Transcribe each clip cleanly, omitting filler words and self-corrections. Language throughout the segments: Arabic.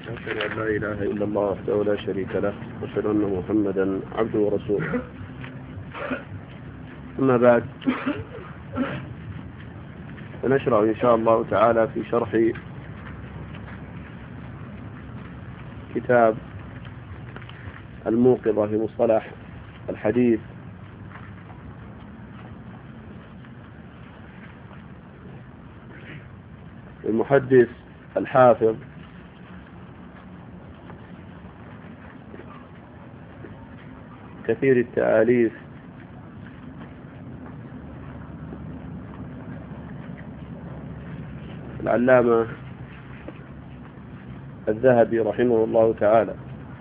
وأشهد أن لا إله إلا الله وحده لا شريك له وأشهد أن محمدا عبده ورسوله. أما بعد، فنشرع إن شاء الله تعالى في شرح كتاب الموقظة في مصطلح الحديث المحدث الحافظ كثير التآليف العلامة الذهبي رحمه الله تعالى.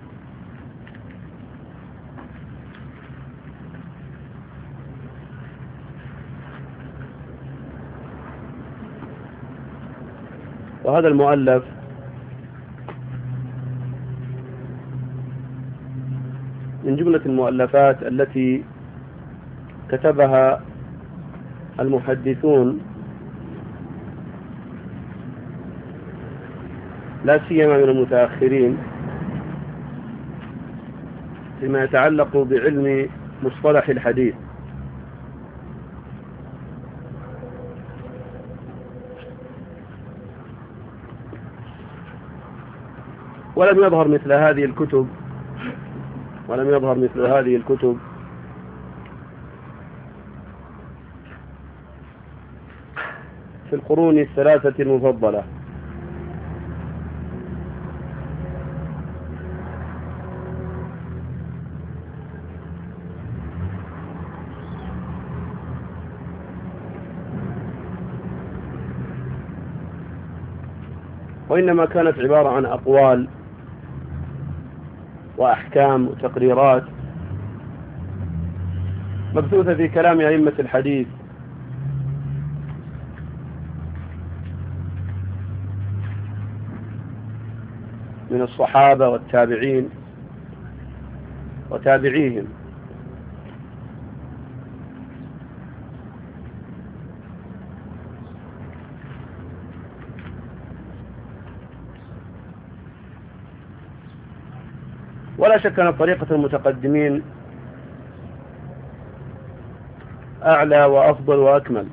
وهذا المؤلف من جملة المؤلفات التي كتبها المحدثون لا سيما من المتأخرين فيما يتعلق بعلم مصطلح الحديث. ولم يظهر مثل هذه الكتب في القرون الثلاثة المفضلة، وإنما كانت عبارة عن أقوال وأحكام وتقريرات مبثوثة في كلام أئمة الحديث من الصحابة والتابعين وتابعيهم. ولا شك أن طريقة المتقدمين أعلى وأفضل وأكمل،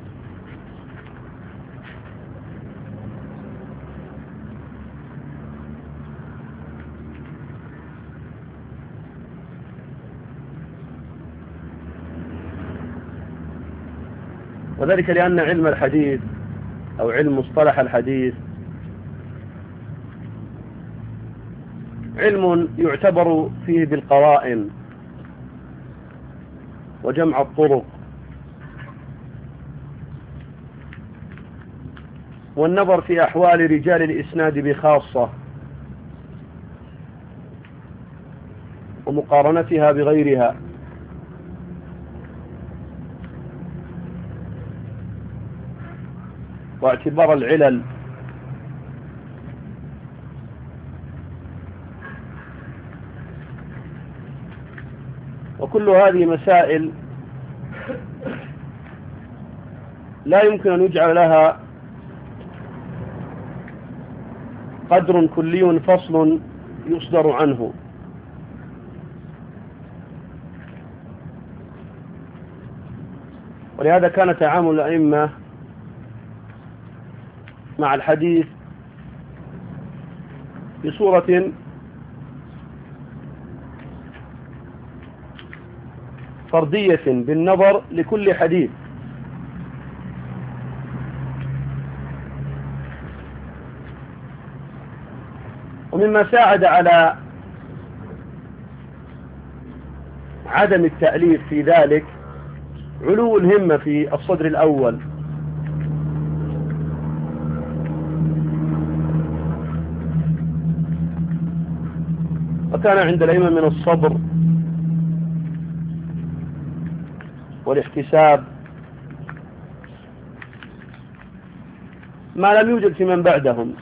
وذلك لأن علم الحديث أو علم مصطلح الحديث علم يعتبر فيه بالقرائن وجمع الطرق والنظر في أحوال رجال الإسناد بخاصة ومقارنتها بغيرها، واعتبار العلل، وكل هذه مسائل لا يمكن أن يجعل لها قدر كلي فصل يصدر عنه، ولهذا كان تعامل الأئمة مع الحديث بصورة فردية بالنظر لكل حديث، ومما ساعد على عدم التأليف في ذلك علو الهمة في الصدر الأول، وكان عند الأئمة من الصبر والاحتساب ما لم يوجد في من بعدهم.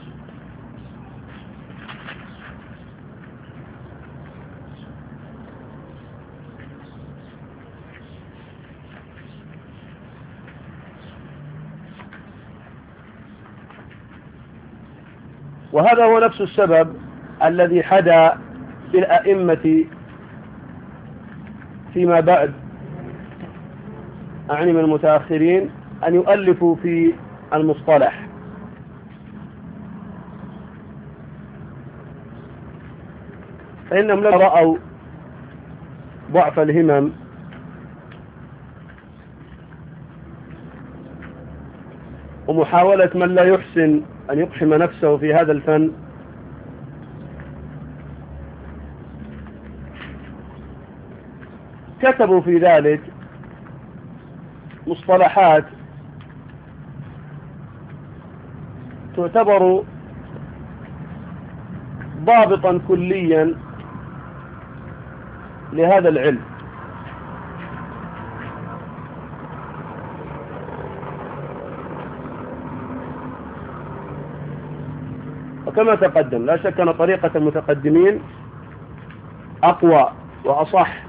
وهذا هو نفس السبب الذي حدا بالأئمة فيما بعد أعني من المتأخرين أن يؤلفوا في المصطلح، فإنهم لما رأوا ضعف الهمم ومحاولة من لا يحسن أن يقحم نفسه في هذا الفن كتبوا في ذلك مصطلحات تعتبر ضابطا كليا لهذا العلم. وكما تقدم لا شك أن طريقة المتقدمين أقوى وأصح،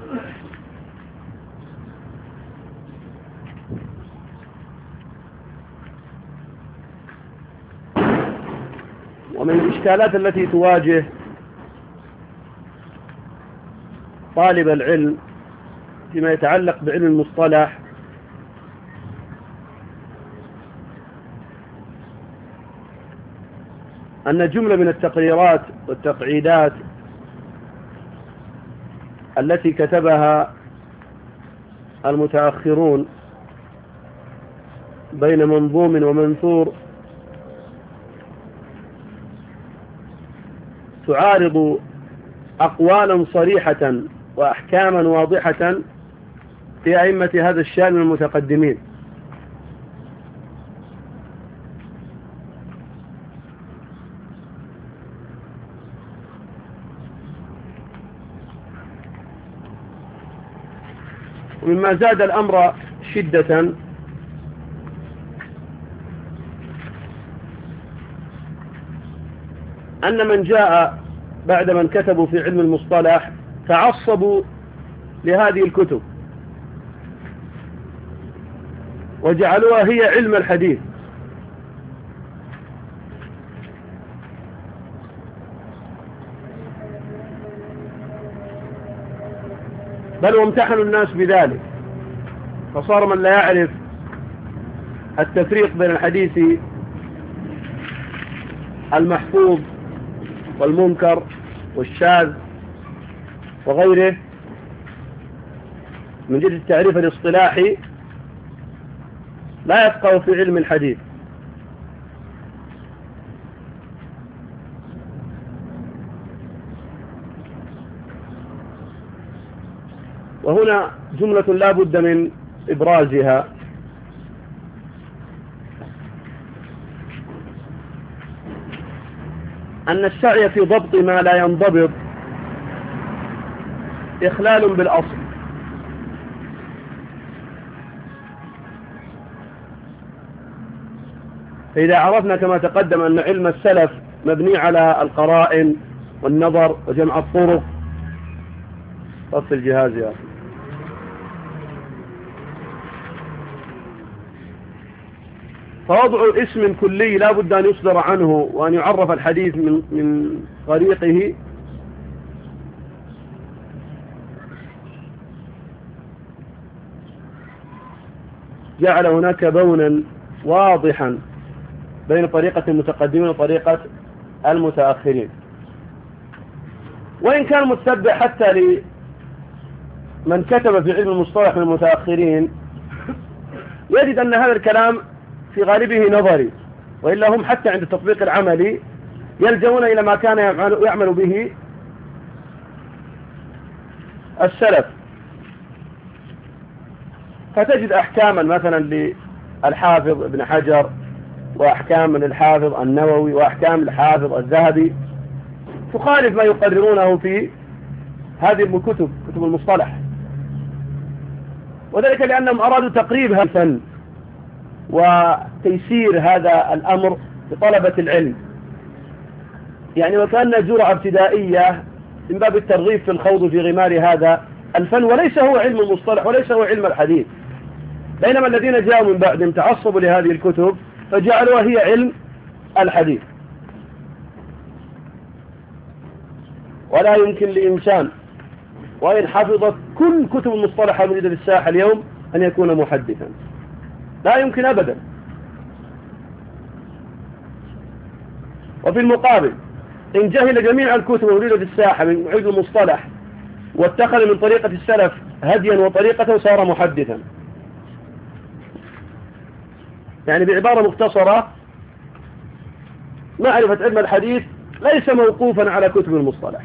ومن الإشكالات التي تواجه طالب العلم فيما يتعلق بعلم المصطلح أن جملة من التقريرات والتقعيدات التي كتبها المتأخرون بين منظوم ومنثور تعارض أقوالا صريحة وأحكاما واضحة في أئمة هذا الشأن من المتقدمين. ومما زاد الأمر شدة أن من جاء بعد من كتبوا في علم المصطلح تعصبوا لهذه الكتب وجعلوها هي علم الحديث، بل وامتحنوا الناس بذلك، فصار من لا يعرف التفريق بين الحديث المحفوظ والمنكر والشاذ وغيره من جهة التعريف الاصطلاحي لا يفقه في علم الحديث. وهنا جملة لا بد من إبرازها، أن السعي في ضبط ما لا ينضبط إخلال بالأصل، فإذا عرفنا كما تقدم أن علم السلف مبني على القرائن والنظر وجمع الطرق. طف الجهاز يا أخي. فوضع اسم كلي لا بد أن يصدر عنه وأن يعرف الحديث من طريقه جعل هناك بونا واضحا بين طريقة المتقدمين وطريقة المتأخرين. وإن كان متبع حتى لمن كتب في علم المصطلح من المتأخرين يجد أن هذا الكلام في غالبه نظري، وإلا هم حتى عند التطبيق العملي يلجؤون إلى ما كان يعمل به السلف، فتجد أحكاما مثلا للحافظ ابن حجر وأحكام من الحافظ النووي وأحكام الحافظ الذهبي تخالف ما يقررونه في هذه الكتب، كتب المصطلح، وذلك لأنهم أرادوا تقريب هذا الفن وتيسير هذا الأمر لطلبة العلم، يعني وكأن جرعة ابتدائية من باب الترغيب في الخوض في غمار هذا الفن، وليس هو علم المصطلح وليس هو علم الحديث. بينما الذين جاءوا من بعدهم تعصبوا لهذه الكتب فجعلوها هي علم الحديث. ولا يمكن لإنسان وإن حفظت كل كتب المصطلح الموجودة في الساحة اليوم أن يكون محدثا، لا يمكن أبدا. وفي المقابل إن جهل جميع الكتب الموجودة في الساحة من علم المصطلح واتخذ من طريقة السلف هديا وطريقة صار محدثا. يعني بعبارة مختصرة، معرفة علم الحديث ليس موقوفا على كتب المصطلح،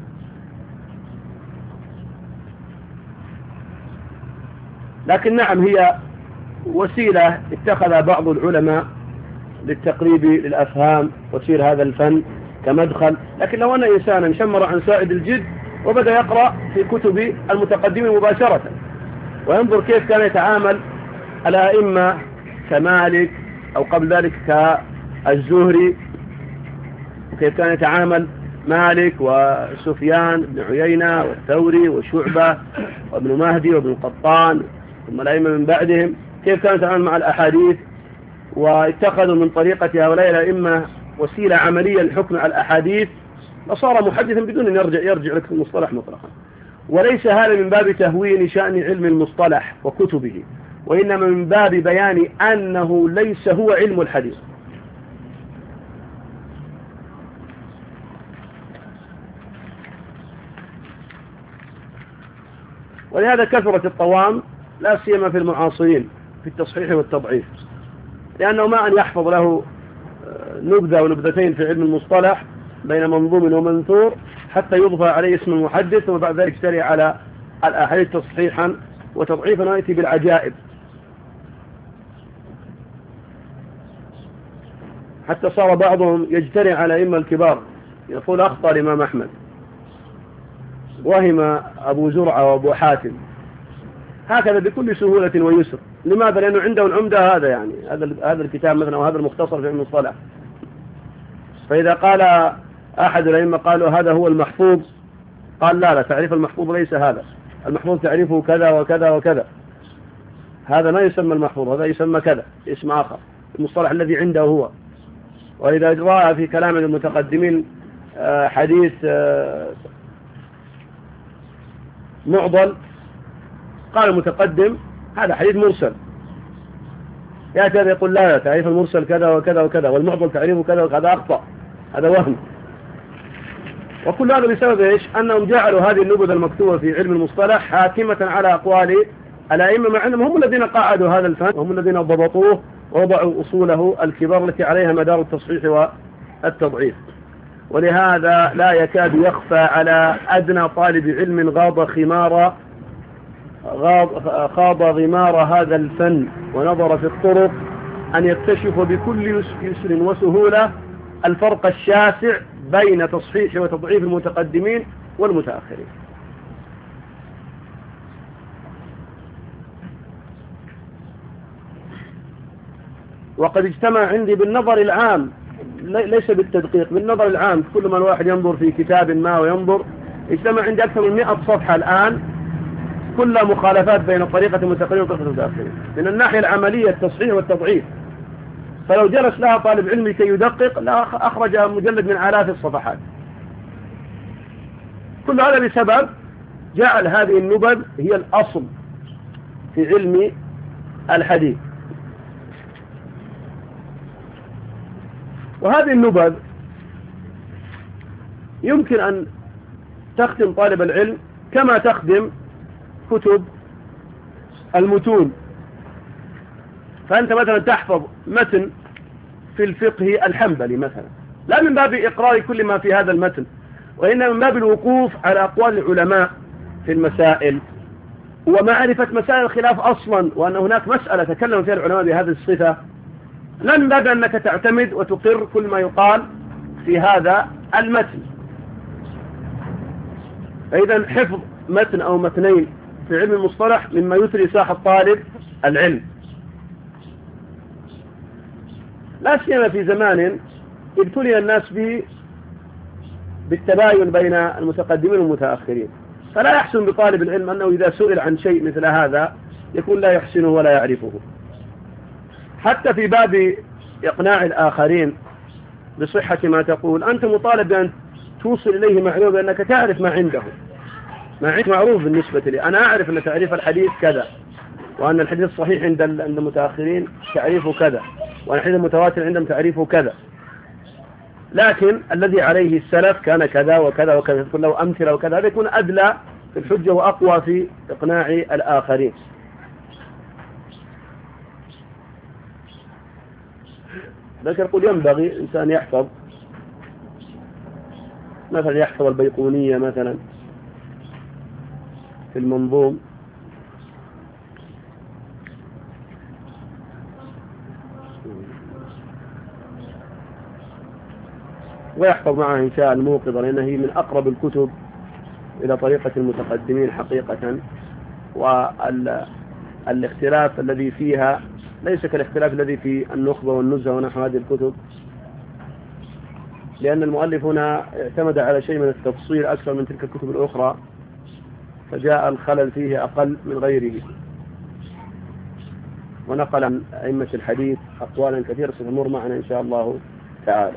لكن نعم هي وسيلة اتخذ بعض العلماء للتقريب للأفهام وسير هذا الفن كمدخل. لكن لو أن إنسانا شمر عن سائد الجد وبدأ يقرأ في كتب المتقدمين مباشرة وينظر كيف كان يتعامل الأئمة كمالك أو قبل ذلك كالزهري، وكيف كان يتعامل مالك وسفيان بن عيينة والثوري وشعبة وابن مهدي وابن قطان ثم الأئمة من بعدهم، كيف كان يتعامل مع الأحاديث، واتخذوا من طريقة هؤلاء الأئمة وسيلة عملية للحكم على الأحاديث، فصار محدثا بدون أن يرجع لك المصطلح مطلقا. وليس هذا من باب تهوين شأن علم المصطلح وكتبه، وإنما من باب بيان أنه ليس هو علم الحديث. ولهذا كثرت الطوام لا سيما في المعاصرين في التصحيح والتضعيف، لأنه ما أن يحفظ له نبذة ونبذتين في علم المصطلح بين منظوم ومنثور حتى يضفى عليه اسم المحدث، وبعد ذلك يشتري على الأحاديث تصحيحا وتضعيفا ويأتي بالعجائب. حتى صار بعضهم يجترئ على أئمة الكبار، يقول أخطأ الإمام أحمد، وهم أبو زرعة وأبو حاتم، هكذا بكل سهولة ويسر. لماذا؟ لأنه عنده العمدة هذا، يعني هذا الكتاب مثلا أو هذا المختصر في علم الصلاة. فإذا قال أحد الأئمة قالوا هذا هو المحفوظ، قال لا تعريف المحفوظ ليس هذا، المحفوظ تعريفه كذا وكذا وكذا، هذا ما يسمى المحفوظ، هذا يسمى كذا اسم آخر، المصطلح الذي عنده هو. وإذا رأى في كلام المتقدمين حديث معضل، قال المتقدم هذا حديث مرسل، يأتي هذا يقول لا تعريف المرسل كذا وكذا وكذا، والمعضل تعريفه كذا وكذا، أخطأ، هذا وهم. وكل هذا بسبب إيش؟ أنهم جعلوا هذه النبذ المكتوبة في علم المصطلح حاكمة على أقوال الأئمة، مع أنهم هم الذين قاعدوا هذا الفن وهم الذين ضبطوه ووضعوا أصوله الكبار التي عليها مدار التصحيح والتضعيف. ولهذا لا يكاد يخفى على أدنى طالب علم خاض غمار هذا الفن ونظر في الطرق أن يكتشف بكل يسر وسهولة الفرق الشاسع بين تصحيح وتضعيف المتقدمين والمتأخرين. وقد اجتمع عندي بالنظر العام، ليس بالتدقيق، بالنظر العام، كل ما الواحد ينظر في كتاب ما وينظر، اجتمع عندي أكثر من 100 صفحة الآن كلها مخالفات بين طريقة المتقدمين وطريقة المتأخرين من الناحية العملية التصحيح والتضعيف. فلو جلس لها طالب علم كي يدقق لا أخرج مجلد من آلاف الصفحات. كل هذا بسبب جعل هذه النبذ هي الأصل في علم الحديث. وهذه النبذ يمكن أن تخدم طالب العلم كما تخدم كتب المتون. فأنت مثلا تحفظ متن في الفقه الحنبلي مثلا، لا من باب إقرار كل ما في هذا المتن، وإنما من باب الوقوف على أقوال العلماء في المسائل ومعرفة مسائل الخلاف أصلا، وأن هناك مسألة تكلم فيها العلماء بهذه الصفة، لا من باب أنك تعتمد وتقر كل ما يقال في هذا المتن. فإذا حفظ متن أو متنين في علم المصطلح مما يثري ساحة طالب العلم، لا سيما في زمان ابتلي الناس بالتباين بين المتقدمين والمتأخرين. فلا يحسن بطالب العلم أنه إذا سئل عن شيء مثل هذا يكون لا يحسنه ولا يعرفه، حتى في باب إقناع الآخرين بصحة ما تقول. أنت مطالب بأن توصل إليه معلومة بأنك تعرف ما عنده، ما عندك معروف بالنسبة لي. أنا أعرف أن تعريف الحديث كذا، وأن الحديث الصحيح عند المتأخرين تعريفه كذا، وأن الحديث المتواتر عندهم تعريفه كذا، لكن الذي عليه السلف كان كذا وكذا وكذا، تكون له أمثلة وكذا، هذا يكون أدلى في الحجة وأقوى في إقناع الآخرين. لكن يقول ينبغي إنسان يحفظ، مثلا يحفظ البيقونية مثلا في المنظوم، ويحفظ معه إن شاء الموقظة، لأنها هي من أقرب الكتب إلى طريقة المتقدمين حقيقة. والاختلاف الذي فيها ليس كالاختلاف الذي في النخبة والنزهة ونحو هذه الكتب، لأن المؤلف هنا اعتمد على شيء من التفصيل أكثر من تلك الكتب الأخرى، فجاء الخلل فيه أقل من غيره. ونقل عن أئمة الحديث أقوالا كثيرة ستمر معنا إن شاء الله تعالى.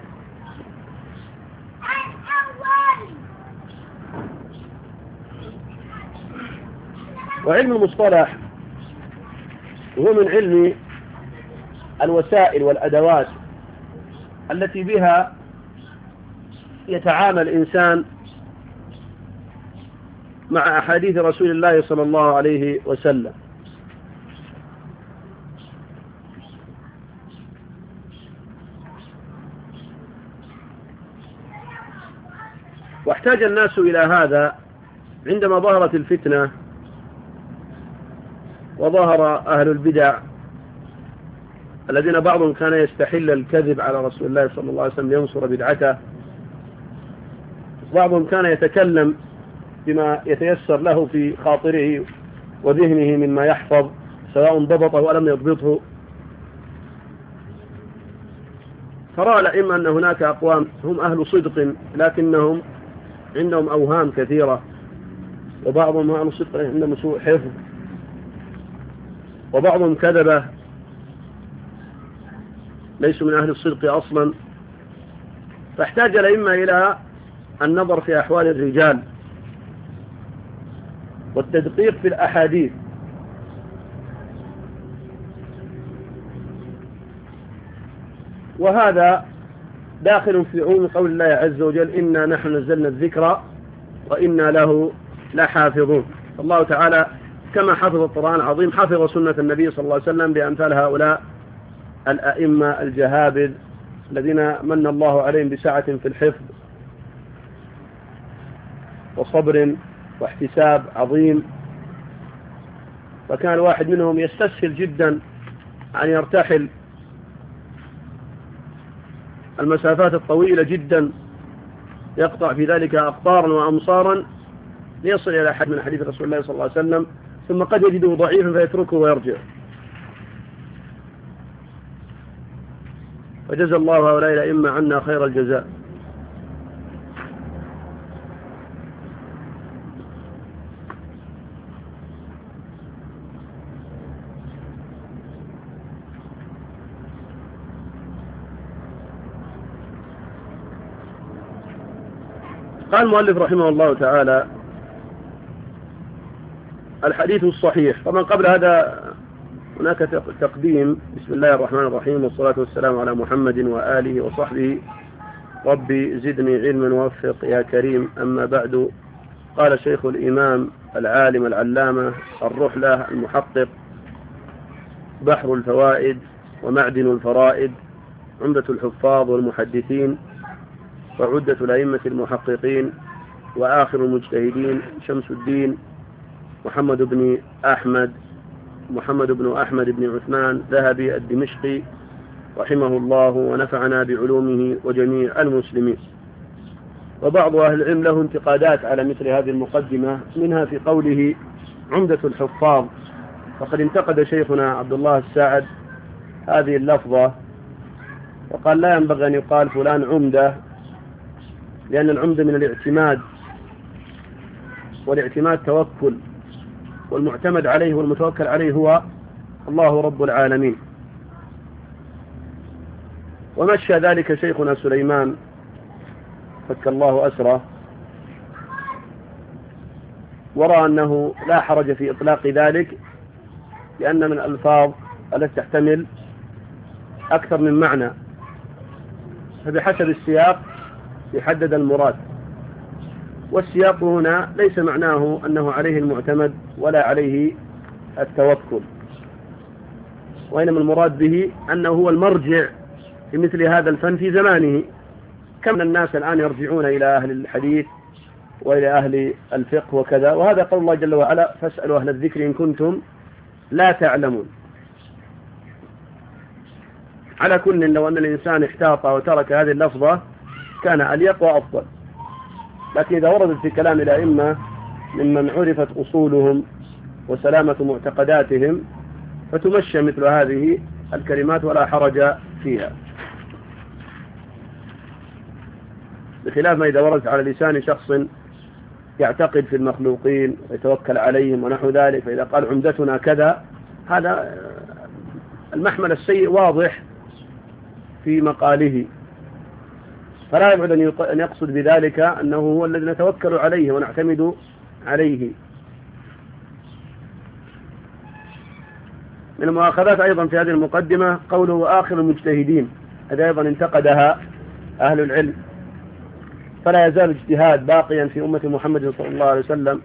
وعلم المصطلح هو من علم الوسائل والأدوات التي بها يتعامل الإنسان مع أحاديث رسول الله صلى الله عليه وسلم. واحتاج الناس إلى هذا عندما ظهرت الفتنة وظهر أهل البدع الذين بعضهم كان يستحل الكذب على رسول الله صلى الله عليه وسلم لينصر بدعته، بعضهم كان يتكلم بما يتيسر له في خاطره وذهنه مما يحفظ سواء ضبطه ولم يضبطه. فرأى الأئمة أن هناك أقوام هم أهل صدق لكنهم عندهم أوهام كثيرة، وبعضهم أهل صدق عندهم سوء حفظ، وبعضهم كذبة ليسوا من أهل الصدق أصلا. فاحتاج الأئمة إلى النظر في أحوال الرجال والتدقيق في الأحاديث، وهذا داخل في عموم قول الله عز وجل: إنا نحن نزلنا الذكر وإنا له لحافظون. الله تعالى كما حفظ القرآن العظيم حفظ سنة النبي صلى الله عليه وسلم بأمثال هؤلاء الأئمة الجهابذ الذين من الله عليهم بسعة في الحفظ وصبر واحتساب عظيم. فكان الواحد منهم يستسهل جدا أن يرتحل المسافات الطويلة جدا، يقطع في ذلك أقطارا وأمصارا ليصل إلى حد من حديث رسول الله صلى الله عليه وسلم، ثم قد يجده ضعيفا فيتركه ويرجع. فجزى الله هؤلاء الأئمة عنا خير الجزاء. قال المؤلف رحمه الله تعالى: الحديث الصحيح. طبعا قبل هذا هناك تقديم: بسم الله الرحمن الرحيم، والصلاة والسلام على محمد وآله وصحبه، ربي زدني علما ووفق يا كريم. أما بعد، قال شيخ الإمام العالم العلامة الرحلة المحقق بحر الفوائد ومعدن الفرائد، عمدة الحفاظ والمحدثين وعدة الأئمة المحققين وآخر المجتهدين، شمس الدين محمد بن أحمد بن عثمان ذهبي الدمشقي رحمه الله ونفعنا بعلومه وجميع المسلمين. وبعض أهل العلم له انتقادات على مثل هذه المقدمة، منها في قوله عمدة الحفاظ، فقد انتقد شيخنا عبد الله الساعد هذه اللفظة وقال: لا ينبغي أن يقال فلان عمدة، لأن العمدة من الاعتماد، والاعتماد توكل، والمعتمد عليه والمتوكل عليه هو الله رب العالمين. ومشى ذلك شيخنا سليمان فك الله أسره، ورى أنه لا حرج في إطلاق ذلك، لأن من الألفاظ التي تحتمل أكثر من معنى، فبحسب السياق يحدد المراد. والسياق هنا ليس معناه أنه عليه المعتمد ولا عليه التوكل، وإنما المراد به أنه هو المرجع في مثل هذا الفن في زمانه، كم الناس الآن يرجعون إلى أهل الحديث وإلى أهل الفقه وكذا، وهذا قول الله جل وعلا: فاسألوا أهل الذكر إن كنتم لا تعلمون. على كل، لو أن الإنسان احتاط وترك هذه اللفظة كان أليق وأفضل، لكن إذا وردت في كلام الأئمة ممن عرفت أصولهم وسلامة معتقداتهم فتمشى مثل هذه الكلمات ولا حرج فيها، بخلاف ما إذا وردت على لسان شخص يعتقد في المخلوقين ويتوكل عليهم ونحو ذلك، فإذا قال عمدتنا كذا، هذا المحمل السيء واضح في مقاله، فلا يبعد أن يقصد بذلك أنه هو الذي نتوكل عليه ونعتمد عليه. من المؤاخذات أيضا في هذه المقدمة قوله آخر المجتهدين، هذا أيضا انتقدها أهل العلم، فلا يزال اجتهاد باقيا في أمة محمد صلى الله عليه وسلم،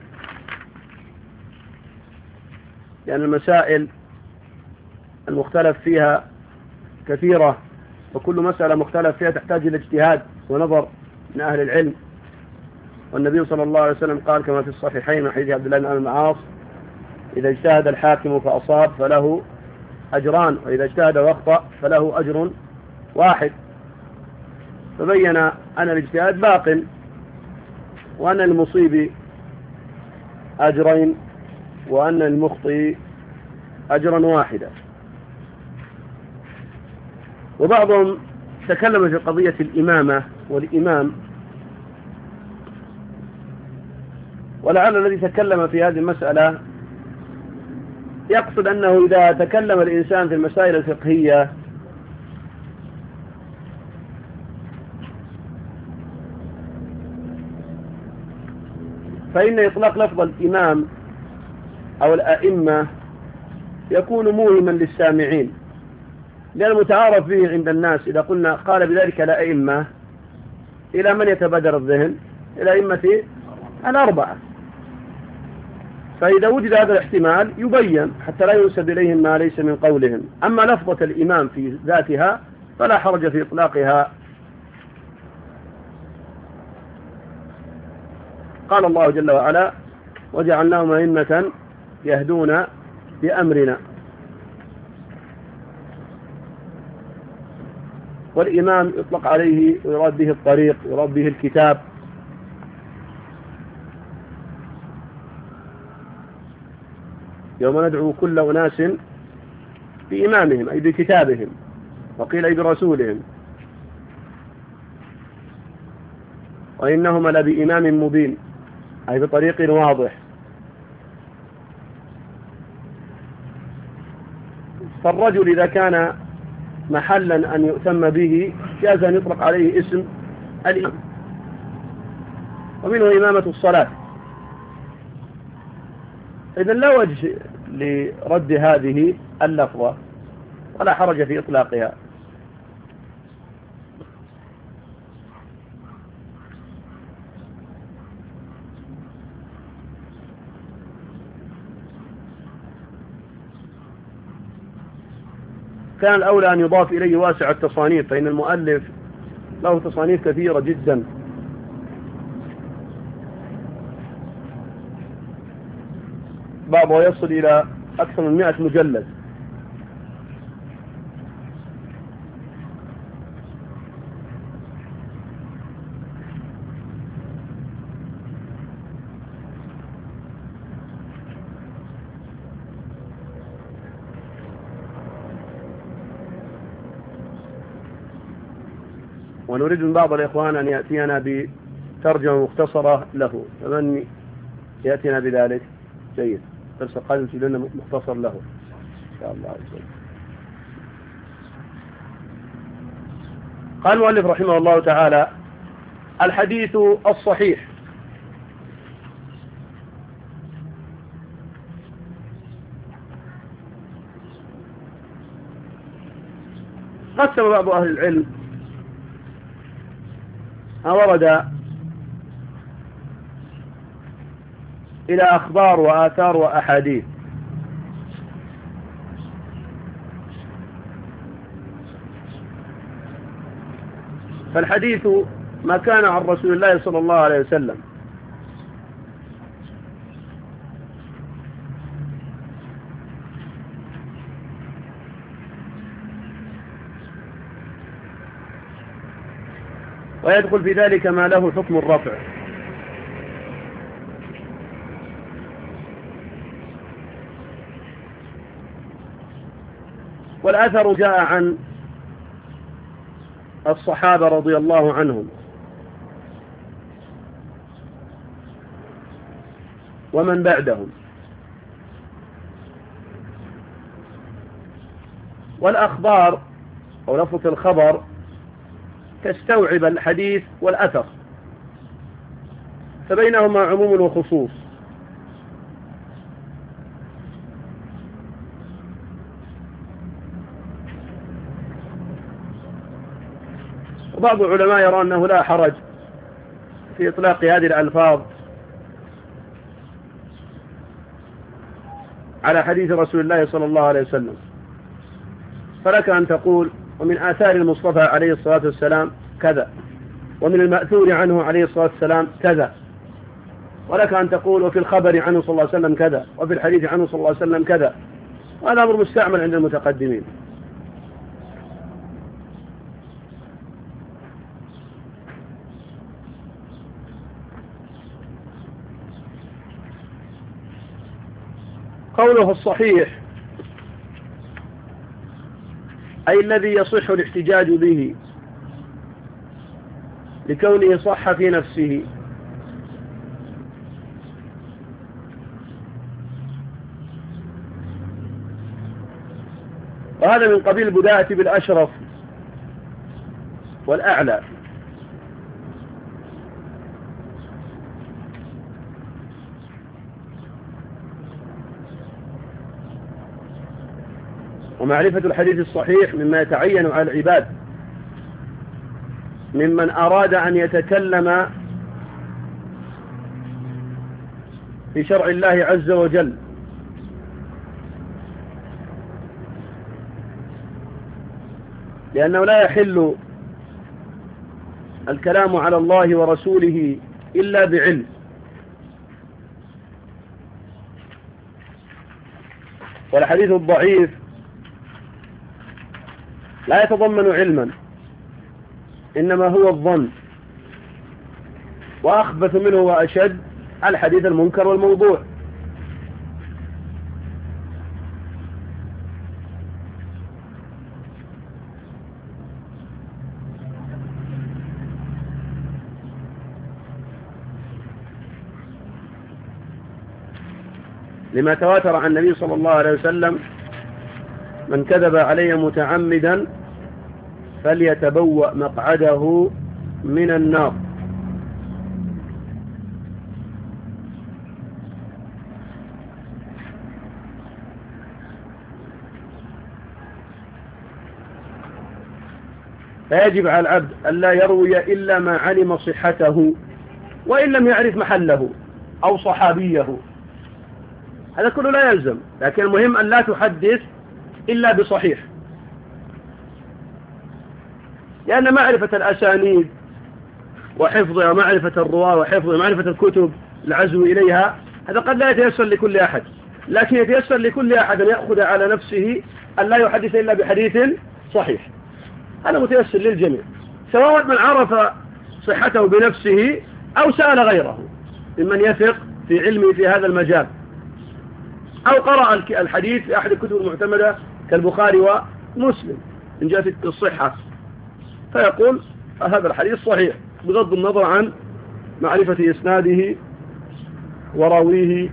لأن المسائل المختلف فيها كثيرة، وكل مسألة مختلف فيها تحتاج إلى اجتهاد ونظر من أهل العلم. والنبي صلى الله عليه وسلم قال كما في الصحيحين من حديث عبد الله بن عمرو بن العاص: إذا اجتهد الحاكم فأصاب فله أجران، وإذا اجتهد واخطأ فله أجر واحد. فبين أن الاجتهاد باق، وأن المصيب أجرين، وأن المخطئ أجرا واحدا. وبعضهم تكلم في قضية الإمامة والإمام، ولعل الذي تكلم في هذه المسألة يقصد أنه إذا تكلم الإنسان في المسائل الفقهية فإن إطلاق لفظ الإمام أو الأئمة يكون موهما للسامعين، لأن المتعارف به عند الناس إذا قلنا قال بذلك الأئمة إلى من يتبادر الذهن؟ إلى أئمة الأربعة. فإذا وجد هذا الاحتمال يبين حتى لا ينسب إليهم ما ليس من قولهم. أما لفظة الإمام في ذاتها فلا حرج في إطلاقها. قال الله جل وعلا: وجعلناهم أئمة يهدون بأمرنا. والإمام يطلق عليه ويراد به الطريق، يراد به الكتاب. يوم ندعو كل أناس بإمامهم أي بكتابهم، وقيل أي برسولهم، وإنهم لبإمام مبين أي بطريق واضح. فالرجل إذا كان محلا أن يؤتم به جاز أن يطلق عليه اسم الإمام، ومنه إمامة الصلاة. إذن لا وجه لرد هذه اللفظة ولا حرج في إطلاقها. كان الأولى أن يضاف إليه واسع التصانيف، فإن المؤلف له تصانيف كثيرة جدا، بعضها يصل إلى أكثر من 100 مجلد. ونريد من بعض الإخوان أن يأتينا بترجمة مختصرة له، فمن يأتينا بذلك جيد. درس القادم تجدون مختصر له إن شاء الله عز وجل. قال المؤلف رحمه الله تعالى: الحديث الصحيح. قسم بعض أهل العلم ما ورد إلى أخبار وآثار وأحاديث. فالحديث ما كان عن رسول الله صلى الله عليه وسلم ويدخل في ذلك ما له حكم الرفع، والأثر جاء عن الصحابة رضي الله عنهم ومن بعدهم، والأخبار أو لفظة الخبر تستوعب الحديث والأثر، فبينهما عموم وخصوص. وبعض العلماء يرى أنه لا حرج في إطلاق هذه الألفاظ على حديث رسول الله صلى الله عليه وسلم، فلك أن تقول ومن آثار المصطفى عليه الصلاة والسلام كذا، ومن المأثور عنه عليه الصلاة والسلام كذا، ولك أن تقول وفي الخبر عنه صلى الله عليه وسلم كذا، وفي الحديث عنه صلى الله عليه وسلم كذا. وهذا أمر مستعمل عند المتقدمين. قوله الصحيح أي الذي يصح الاحتجاج به لكونه صح في نفسه، وهذا من قبيل البداءة بالأشرف والأعلى. ومعرفة الحديث الصحيح مما يتعين على العباد ممن أراد أن يتكلم في شرع الله عز وجل، لأنه لا يحل الكلام على الله ورسوله إلا بعلم، والحديث الضعيف لا يتضمن علما، إنما هو الظن، وأخبث منه وأشد الحديث المنكر والموضوع. لما تواتر عن النبي صلى الله عليه وسلم: من كذب علي متعمدا فليتبوأ مقعده من النار. فيجب على العبد ألا يروي إلا ما علم صحته، وإن لم يعرف محله أو صحابيه، هذا كله لا يلزم، لكن المهم أن لا تحدث إلا بصحيح، لأن معرفة الأسانيد وحفظها ومعرفة الرواة وحفظها ومعرفة الكتب العزو إليها هذا قد لا يتيسر لكل أحد، لكن يتيسر لكل أحد أن يأخذ على نفسه أن لا يحدث إلا بحديث صحيح. هذا متيسر للجميع، سواء من عرف صحته بنفسه أو سأل غيره ممن يثق في علمه في هذا المجال، أو قرأ الحديث في أحد الكتب المعتمدة كالبخاري ومسلم من جهة الصحة، فيقول هذا الحديث صحيح بغض النظر عن معرفة إسناده وراويه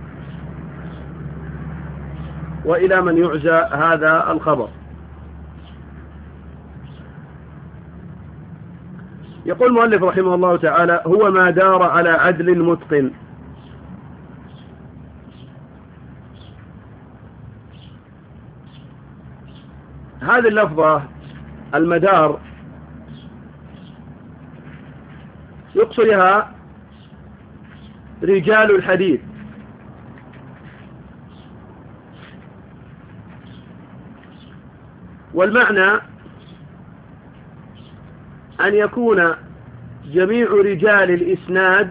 وإلى من يعزى هذا الخبر. يقول المؤلف رحمه الله تعالى: هو ما دار على عدل متقن. هذه اللفظة المدار يقصد بها رجال الحديث، والمعنى أن يكون جميع رجال الإسناد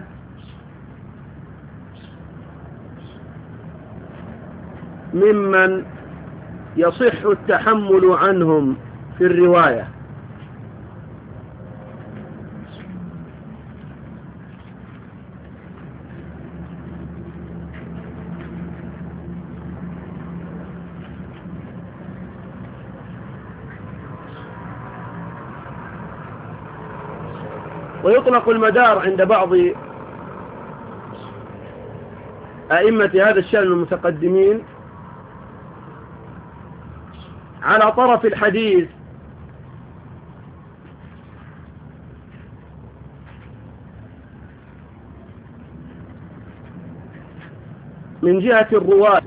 ممن يصح التحمل عنهم في الرواية، ويطلق المدار عند بعض أئمة هذا الشأن المتقدمين على طرف الحديث من جهة الرواة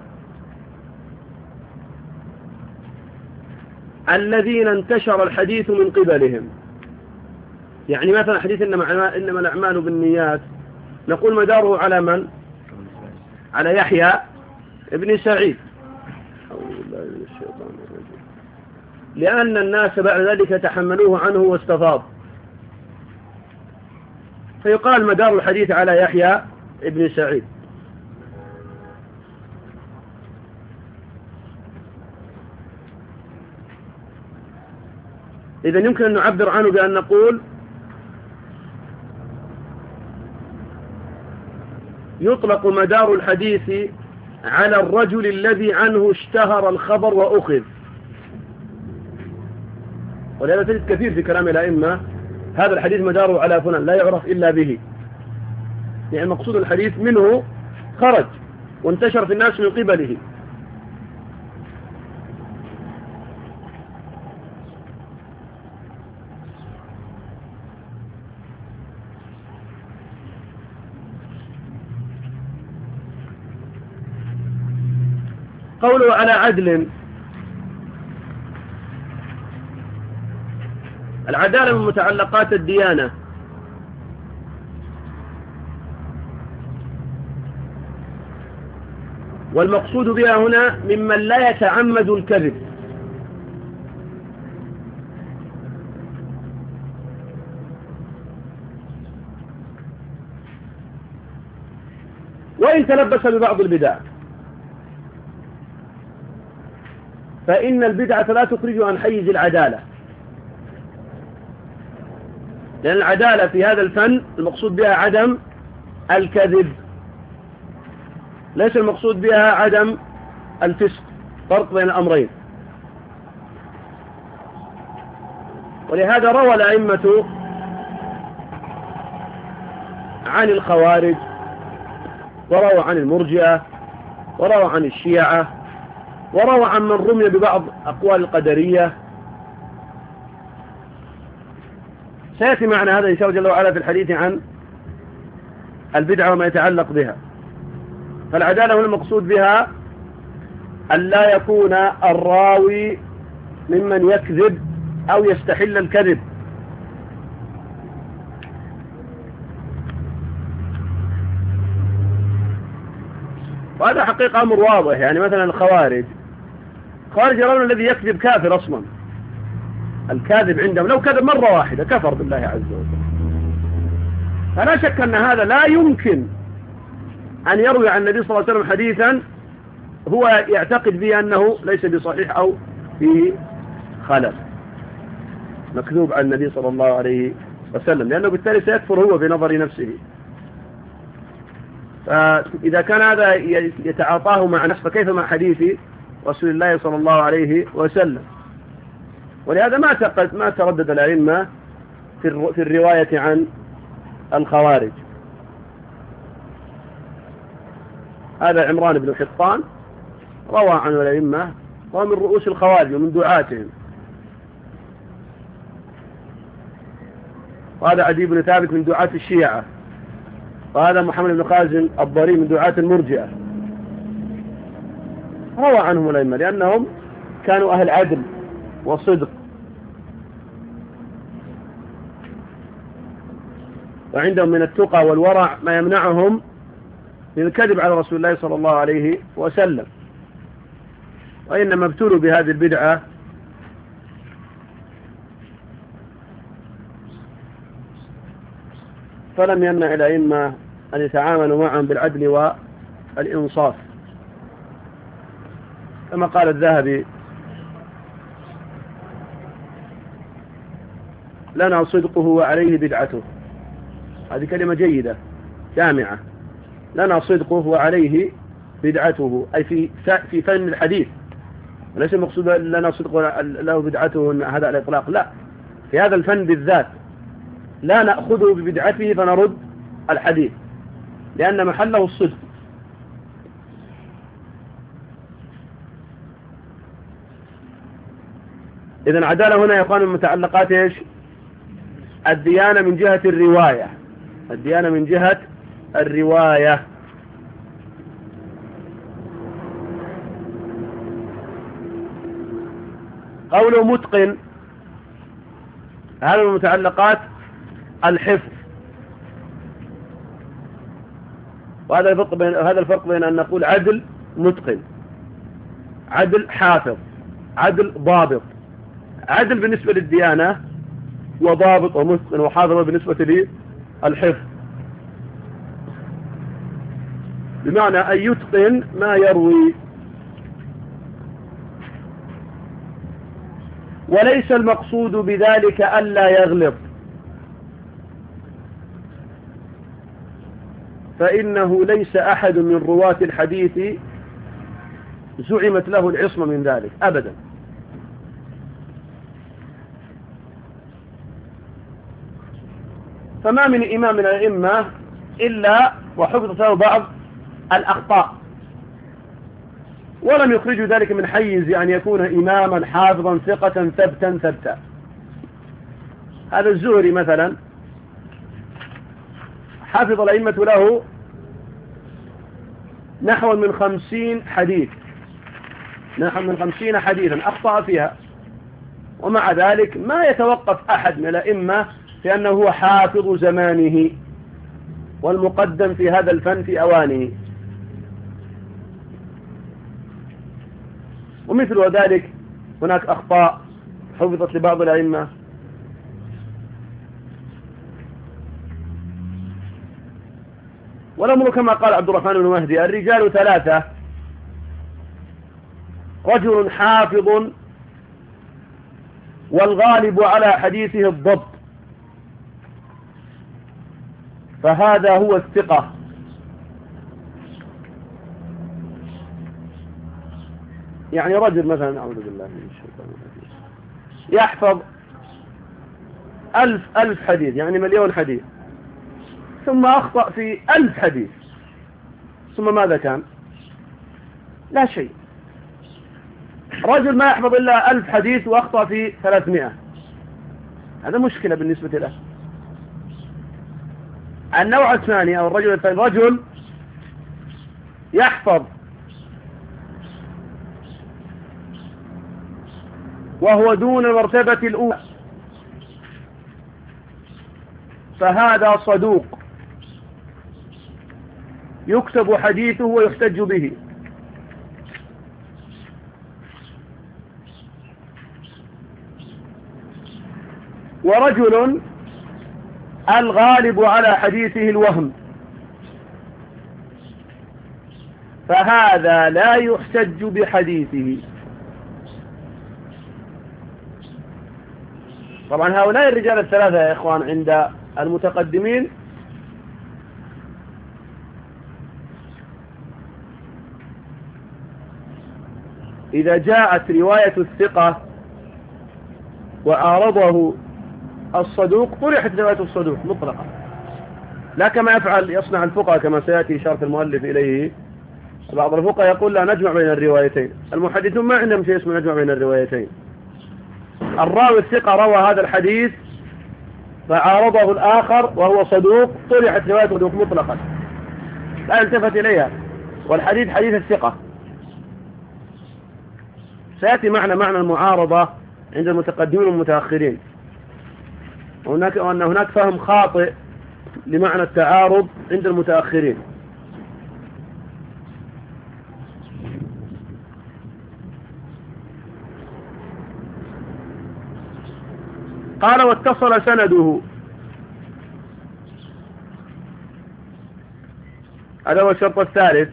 الذين انتشر الحديث من قبلهم. يعني مثلا حديث إنما الأعمال بالنيات، نقول مداره على من؟ على يحيى ابن سعيد، لأن الناس بعد ذلك تحملوه عنه واستفاض، فيقال مدار الحديث على يحيى ابن سعيد. إذا يمكن أن نعبر عنه بأن نقول يطلق مدار الحديث على الرجل الذي عنه اشتهر الخبر وأخذ. ولهذا تجد كثير في كلام الأئمة هذا الحديث مداره على فلان لا يعرف إلا به، يعني مقصود الحديث منه خرج وانتشر في الناس من قبله. قوله على عدل، العدالة من متعلقات الديانة، والمقصود بها هنا ممن لا يتعمد الكذب، وإن تلبس ببعض البدع، فإن البدعة لا تخرج عن حيز العدالة، لأن العدالة في هذا الفن المقصود بها عدم الكذب، ليس المقصود بها عدم الفسق، فرق بين الأمرين. ولهذا روى الأئمة عن الخوارج، وروى عن المرجئة، وروى عن الشيعة، وروى عن من رمي ببعض أقوال القدرية. سيأتي معنا هذا إن شاء الله جل وعلا في الحديث عن البدعة وما يتعلق بها. فالعدالة هنا المقصود بها أن لا يكون الراوي ممن يكذب أو يستحل الكذب. وهذا حقيقة أمر واضح. يعني مثلا الخوارج يرون الذي يكذب كافر أصلا، الكاذب عندهم لو كذب مرة واحدة كفر بالله عز وجل. فلا شك أن هذا لا يمكن أن يروي عن النبي صلى الله عليه وسلم حديثا هو يعتقد به أنه ليس بصحيح أو فيه خلل، مكذوب عن النبي صلى الله عليه وسلم، لأنه بالتالي سيكفر هو في نظر نفسه. فإذا كان هذا يتعاطاه مع نفسه فكيف مع حديث رسول الله صلى الله عليه وسلم؟ ولهذا ما تردد الأئمة في الرواية عن الخوارج. هذا عمران بن حطان روى عن الأئمة، وهو من رؤوس الخوارج ومن دعاتهم، وهذا عدي بن ثابت من دعاة الشيعة، وهذا محمد بن خازن الضرير من دعاة المرجئة. روى عنهم الأئمة لأنهم كانوا أهل عدل وصدق، وعندهم من التقى والورع ما يمنعهم من الكذب على رسول الله صلى الله عليه وسلم. وإنما ابتلوا بهذه البدعة فلم يمنع الأئمة أن يتعاملوا معهم بالعدل والإنصاف، كما قال الذهبي: لنا صدقه وعليه بدعته. هذه كلمة جيدة جامعة. لنا صدقه وعليه بدعته، أي في فن الحديث، وليس المقصود لنا صدقه له بدعته هذا على الإطلاق، لا، في هذا الفن بالذات لا نأخذه ببدعته فنرد الحديث، لأن محله الصدق. إذن العدالة هنا يقال من متعلقات إيش؟ الديانة من جهة الرواية، الديانة من جهة الرواية. قوله متقن، هذا من متعلقات الحفظ، وهذا الفرق بين أن نقول عدل متقن، عدل حافظ، عدل ضابط. عدل بالنسبة للديانة، وضابط ومتقن وحافظ بالنسبة للحفظ، بمعنى أن يتقن ما يروي. وليس المقصود بذلك ألا يغلط، فإنه ليس أحد من رواة الحديث زعمت له العصمة من ذلك أبدا. فما من إمام من الأئمة إلا وحفظت له بعض الأخطاء، ولم يخرجوا ذلك من حيز أن يكون إماما حافظا ثقة ثبتا. هذا الزهري مثلا حافظ الأئمة له نحو من 50 حديث، نحو من 50 حديثا أخطأ فيها، ومع ذلك ما يتوقف أحد من الأئمة في أنه هو حافظ زمانه والمقدم في هذا الفن في أوانه. ومثل ذلك هناك أخطاء حفظت لبعض الأئمة. والأمر كما قال عبد الرحمن بن مهدي: الرجال ثلاثة: رجل حافظ والغالب على حديثه الضبط، فهذا هو الثقة. يعني رجل مثلا، أعوذ بالله من الشيطان الرجيم، يحفظ 1000 حديث، يعني 1,000,000 حديث، ثم أخطأ في 1000 حديث، ثم ماذا كان؟ لا شيء. رجل ما يحفظ إلا 1000 حديث وأخطأ في 300، هذا مشكلة بالنسبة له. النوع الثاني أو الرجل الثاني: رجل يحفظ وهو دون المرتبة الأولى، فهذا صدوق يكتب حديثه ويحتج به. ورجل الغالب على حديثه الوهم، فهذا لا يحتج بحديثه. طبعا هؤلاء الرجال الثلاثة يا إخوان عند المتقدمين إذا جاءت رواية الثقة وعارضه الصدوق طرحت رواية الصدوق مطلقة، لا كما يصنع الفقهاء كما سيأتي إشارة المؤلف إليه. بعض الفقهاء يقول لا نجمع بين الروايتين، المحدثون ما عندهم شيء اسمه نجمع بين الروايتين. الراوي الثقة روى هذا الحديث فعارضه الآخر وهو صدوق طرحت رواية صدوق مطلقا لا يلتفت إليها، والحديث حديث الثقة. سيأتي معنى المعارضة عند المتقدمين والمتأخرين، وأن هناك فهم خاطئ لمعنى التعارض عند المتأخرين. قال واتصل سنده، هذا هو الشرط الثالث،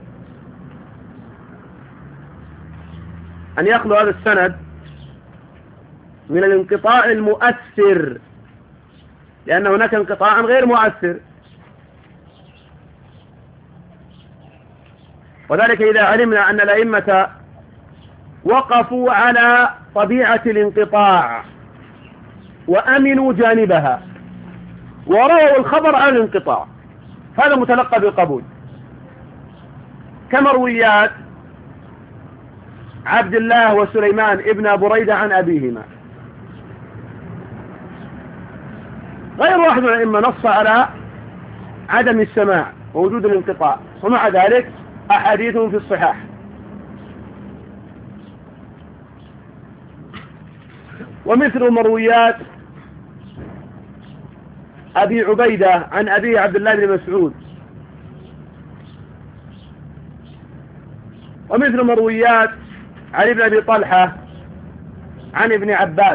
أن يخلو هذا السند من الانقطاع المؤثر، لأن هناك انقطاعا غير مؤثر، وذلك إذا علمنا أن الأئمة وقفوا على طبيعة الانقطاع وأمنوا جانبها ورووا الخبر عن الانقطاع، هذا متلقى بالقبول، كمرويات عبد الله وسليمان ابن بريدة عن أبيهما. غير واحد من الأئمة نص على عدم السماع ووجود الانقطاع، ومع ذلك أحاديثهم في الصحاح. ومثل مرويات أبي عبيدة عن أبي عبد الله بن مسعود، ومثل مرويات علي بن أبي طلحة عن ابن عباس.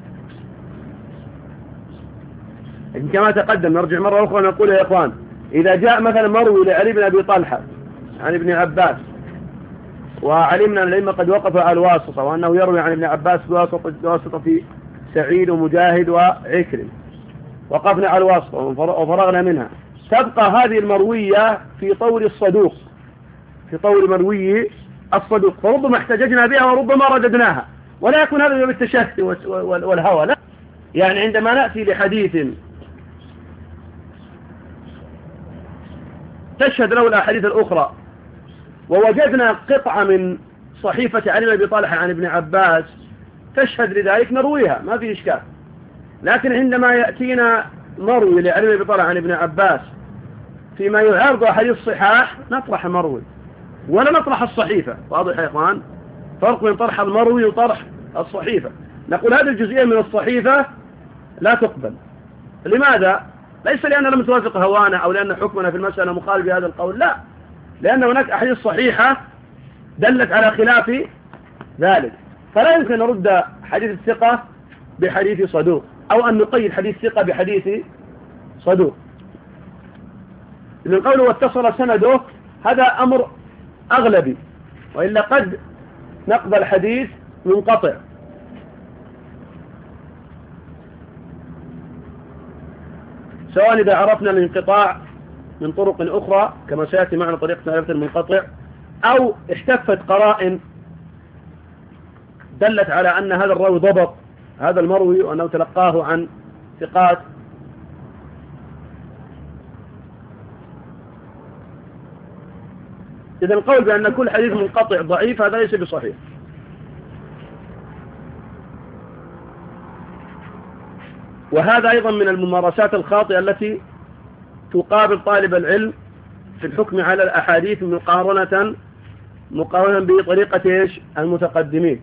كما تقدم، نرجع مرة أخرى نقول يا إخوان، إذا جاء مثلا مروي لعلي بن أبي طلحة عن ابن عباس، وعلمنا أن الأئمة قد وقفوا على الواسطة، وأنه يروي عن ابن عباس بواسطة في سعيد ومجاهد وعكرم، وقفنا على الواسطة وفرغنا منها، تبقى هذه المروية في طور الصدوق، في طور مروي الصدوق، فربما احتججنا بها وربما رددناها، ولا يكون هذا بالتشهي والهوى، لا. يعني عندما نأتي لحديث تشهد له الأحاديث الأخرى ووجدنا قطعة من صحيفة علي بن أبي طلحة عن ابن عباس تشهد لذلك نرويها، ما في إشكال. لكن عندما يأتينا مروي لعلي بن أبي طلحة عن ابن عباس فيما يعارض أحاديث الصحاح نطرح مروي ولا نطرح الصحيفة. واضح يا إخوان؟ فرق بين طرح المروي وطرح الصحيفة. نقول هذه الجزئية من الصحيفة لا تقبل. لماذا؟ ليس لأننا لم توافق هوانا أو لأن حكمنا في المسألة مخالف بهذا القول، لا، لأن هناك أحاديث صحيحة دلت على خلاف ذلك، فلا يمكن نرد حديث الثقة بحديث صدوق، أو أن نقيد حديث ثقة بحديث صدوق. إذن قوله واتصل سنده هذا أمر أغلبي، وإلا قد نقبل حديث منقطع. سواء إذا عرفنا الانقطاع من طرق أخرى كما سيأتي معنا طريقة معرفة المنقطع، أو احتفت قرائن دلت على أن هذا الراوي ضبط هذا المروي وأنه تلقاه عن ثقات. إذا القول بأن كل حديث منقطع ضعيف هذا ليس بصحيح. وهذا أيضا من الممارسات الخاطئة التي تقابل طالب العلم في الحكم على الأحاديث مقارنة بطريقة إيش؟ المتقدمين.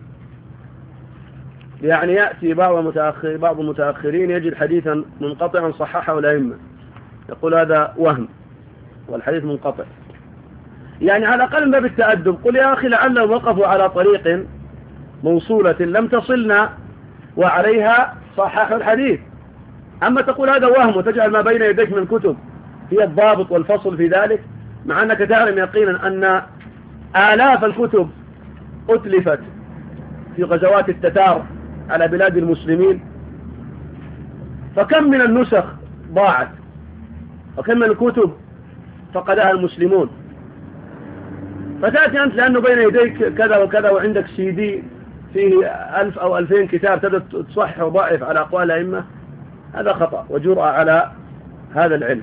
يعني يأتي بعض المتأخرين يجد حديثا منقطعا صححه الأئمة، يقول هذا وهم والحديث منقطع. يعني على الأقل من باب التأدب قل يا أخي لعلهم وقفوا على طريق موصولة لم تصلنا وعليها صححوا الحديث. أما تقول هذا وهم وتجعل ما بين يديك من كتب هي الضابط والفصل في ذلك، مع أنك تعلم يقينا أن آلاف الكتب أتلفت في غزوات التتار على بلاد المسلمين، فكم من النسخ ضاعت وكم من الكتب فقدها المسلمون. فتأتي أنت لأنه بين يديك كذا وكذا وعندك CD فيه 1000 أو 2000 كتاب تبدأ تصحح وضعف على أقوال الأئمة، هذا خطأ وجرأة على هذا العلم.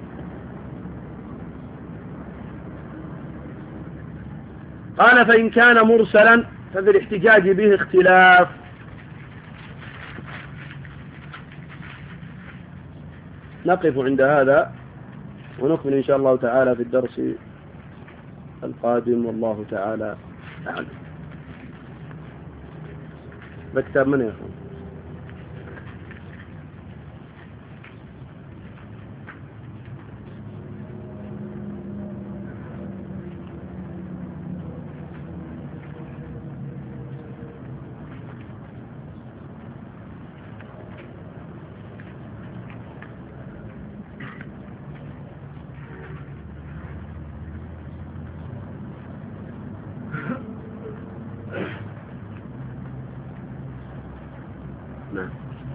قال فإن كان مرسلا ففي الاحتجاج به اختلاف. نقف عند هذا ونكمل إن شاء الله تعالى في الدرس القادم، والله تعالى أعلم. بكتاب من يا أخوان؟ نعم.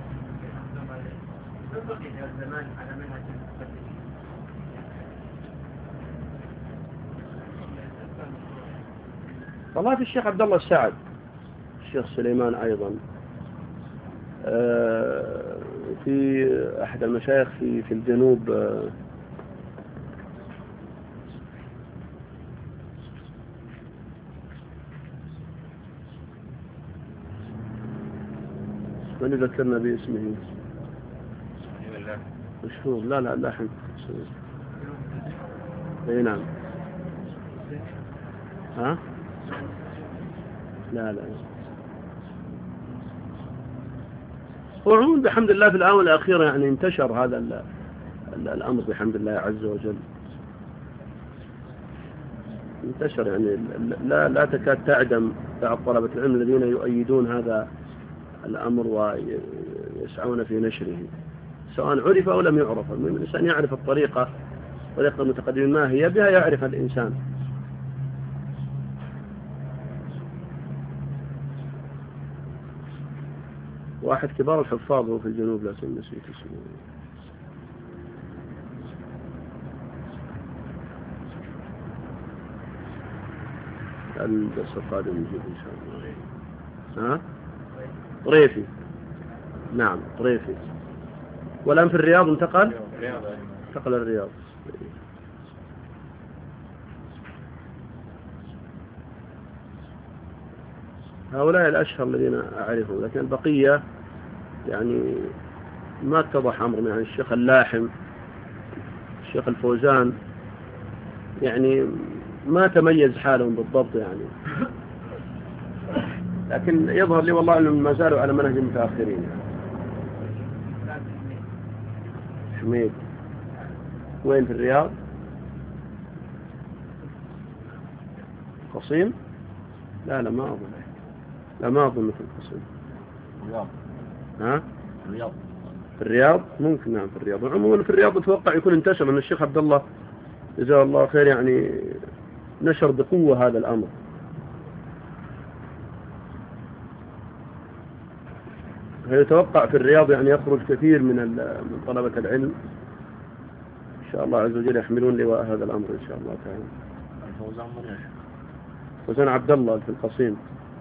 والله في الشيخ عبد الله السعد، الشيخ سليمان أيضا، في أحد المشايخ في الجنوب، من يذكرنا باسمه؟ مشهور. لا لاحم. اي نعم. ها؟ لا وعموما بحمد الله في الآونة الأخيرة يعني انتشر هذا الأمر بحمد الله عز وجل، انتشر يعني لا تكاد تعدم بعض طلبة العلم الذين يؤيدون هذا الأمر ويسعون في نشره، سواء عرف أو لم يعرف. المهم الإنسان يعرف طريقة المتقدمين ما هي، بها يعرف الإنسان. واحد كبار الحفاظ هو في الجنوب لكن نسيت اسمه. الدرس القادم نجيب إن شاء الله. ها؟ طريفي. نعم طريفي. والآن في الرياض انتقل الرياض. هؤلاء الأشهر الذين أعرفهم، لكن البقية يعني ما اتضح أمرهم. يعني الشيخ اللاحم، الشيخ الفوزان، يعني ما تميز حالهم بالضبط يعني، لكن يظهر لي والله أنهم ما زالوا على منهج المتأخرين. حميد وين في الرياض؟ قصيم؟ لا ما أظن في القصيم. ها؟ في الرياض ممكن. نعم في الرياض. عموما في الرياض أتوقع يكون انتشر، لأن الشيخ عبد الله جزاه الله خير يعني نشر بقوة هذا الأمر. يتوقع في الرياض يعني يخرج كثير من طلبة العلم إن شاء الله عز وجل يحملون لواء هذا الأمر إن شاء الله تعالى. فوزان عبد الله في القصيم.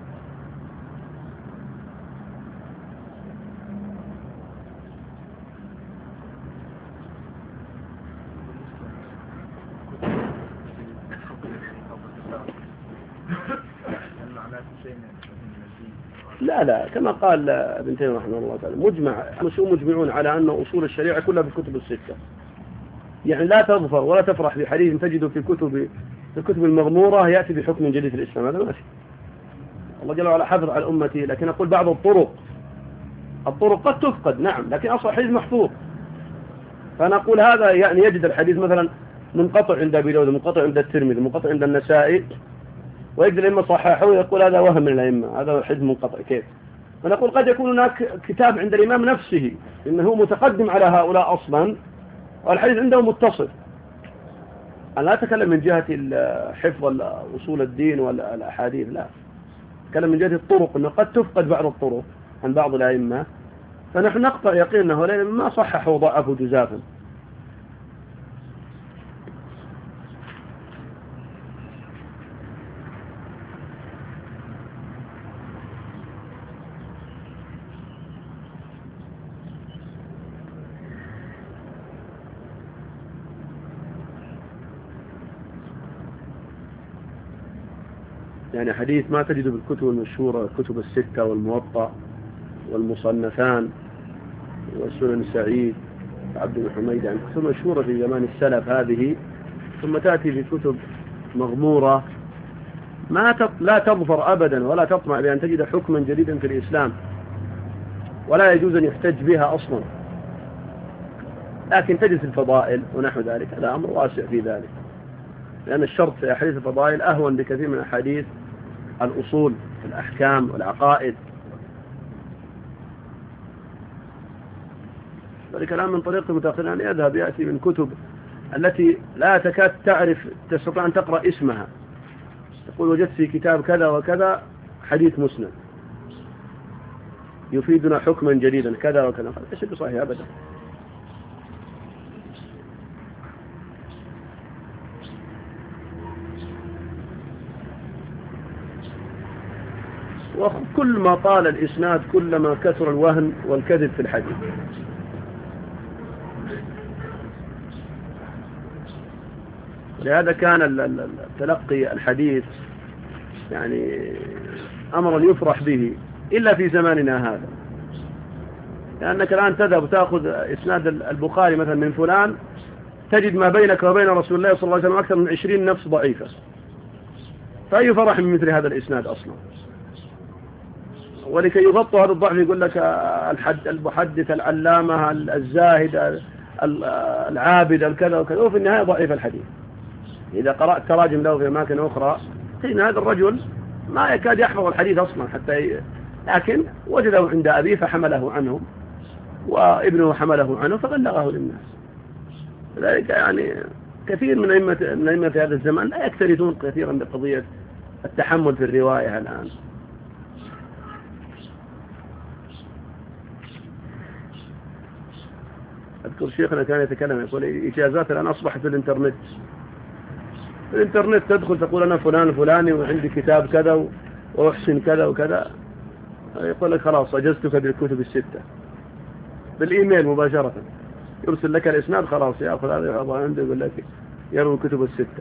لا كما قال ابن تيمية رحمه الله تعالى مجمعون على أن أصول الشريعة كلها في الكتب الستة. يعني لا تظفر ولا تفرح بحديث تجده في الكتب المغمورة يأتي بحكم جديد في الإسلام، هذا ما في. الله جل وعلا حفظ على أمتي، لكن أقول بعض الطرق قد تفقد، نعم، لكن أصل الحديث محفوظ. فأنا أقول هذا يعني يجد الحديث مثلا منقطع عند أبي داود، منقطع عند الترمذي، منقطع عند النسائي، ويجد الأئمة صححه ويقول هذا وهم من الأئمة، هذا حديث منقطع. كيف؟ فنقول قد يكون هناك كتاب عند الإمام نفسه إنه متقدم على هؤلاء أصلا، والحديث عنده متصل. أنا لا أتكلم من جهة حفظ أصول الدين والأحاديث، لا، أتكلم من جهة الطرق، أنه قد تفقد بعض الطرق عن بعض الأئمة، فنحن نقطع يقين أنه ما صححوا وضعفوا جزافا. يعني حديث ما تجده بالكتب المشهورة، الكتب الستة والموطأ والمصنفان والسنن السعيد، عبد بن حميد، يعني كتب مشهورة في زمان السلف هذه، ثم تأتي في كتب مغمورة لا تظفر أبدا ولا تطمع بأن تجد حكما جديدا في الإسلام، ولا يجوز أن يحتج بها أصلا، لكن تجد الفضائل ونحو ذلك، هذا أمر واسع في ذلك، لأن الشرط في أحاديث الفضائل أهون بكثير من أحاديث الأصول في الأحكام والعقائد. ذلك الآن من طريق المتأخرين أن يذهب يأتي من كتب التي لا تكاد تستطيع أن تقرأ اسمها، تقول وجدت في كتاب كذا وكذا حديث مسند يفيدنا حكما جديدا كذا وكذا، ليس بصحيح أبدا. وكل ما طال الإسناد كلما كثر الوهن والكذب في الحديث. لهذا كان تلقي الحديث يعني أمرا يفرح به إلا في زماننا هذا، لأنك الآن تذهب وتأخذ إسناد البخاري مثلا من فلان، تجد ما بينك وبين رسول الله صلى الله عليه وسلم أكثر من 20 نفس ضعيفة، فأي فرح من مثل هذا الإسناد أصلا؟ ولكي يغطوا هذا الضعف يقول لك المحدث العلامة الزاهد العابد الكذا وكذا، وفي النهاية ضعيف الحديث. إذا قرأت تراجم له في أماكن أخرى تجد هذا الرجل ما يكاد يحفظ الحديث أصلا لكن وجده عند أبيه فحمله عنه، وابنه حمله عنه فبلغه للناس. لذلك يعني كثير من أئمة في هذا الزمان لا يكترثون كثيرا بقضية التحمل في الرواية الآن. أذكر شيخنا كان يتكلم يقول إجازات الآن أصبحت في الإنترنت. في الإنترنت تدخل تقول أنا فلان الفلاني وعندي كتاب كذا وأحسن كذا وكذا، يقول لك خلاص أجزتك بالكتب الستة بالإيميل مباشرة، يرسل لك الإسناد خلاص يأخذ هذا يحطه عنده يقول لك يروي الكتب الستة.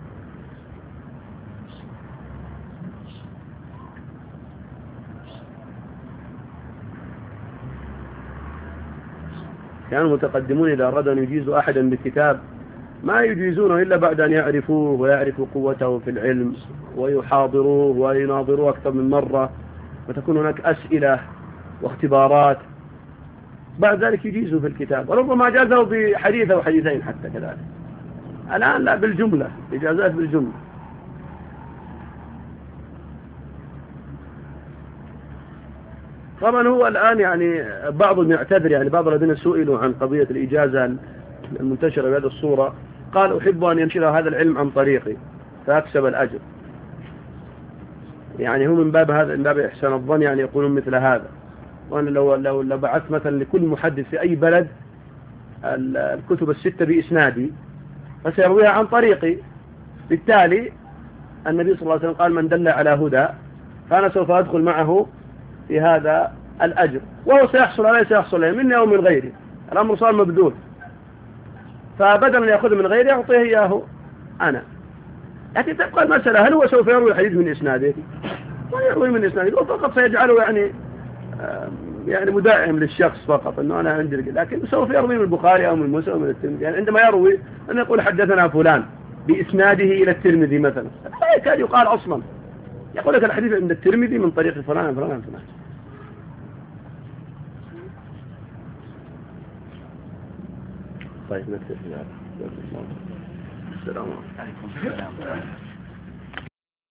كانوا المتقدمون إذا أرادوا أن يجيزوا أحدا بكتاب ما يجيزونه إلا بعد أن يعرفوه ويعرفوا قوته في العلم ويحاضروه ويناظروه أكثر من مرة، وتكون هناك أسئلة واختبارات، بعد ذلك يجيزوا في الكتاب، وربما جازوا بحديث أو حديثين حتى كذلك. الآن لا، بالجملة، إجازات بالجملة. طبعا هو الآن يعني بعضهم يعتذر، يعني بعض الذين سئلوا عن قضية الإجازة المنتشرة بهذه الصورة قال أحب أن ينشر هذا العلم عن طريقي فأكسب الأجر، يعني هو من باب هذا، من باب إحسان الظن، يعني يقولون مثل هذا. وأنا لو بعثت مثلا لكل محدث في أي بلد الكتب الستة بإسنادي فسيرويها عن طريقي، بالتالي النبي صلى الله عليه وسلم قال من دل على هدى فأنا سوف أدخل معه في هذا الأجر، وهو سيحصل عليه سيحصل عليه مني أو من غيري، الأمر صار مبذول، فبدلا أن يأخذ من غيري أعطيه إياه أنا. لكن تبقى المسألة هل هو سوف يروي الحديث من إسناده؟ ويروي من إسناده، وفقط سيجعله يعني مداعم للشخص فقط أنه أنا عندي، لكن سوف يروي من البخاري أو من مسلم أو من الترمذي. يعني عندما يروي أن يقول حدثنا فلان بإسناده إلى الترمذي مثلا، لا يكاد يقال أصلا، يقول لك الحديث عند الترمذي من طريق فلان فلان فلان. طيب نكتفي بهذا. السلام عليكم.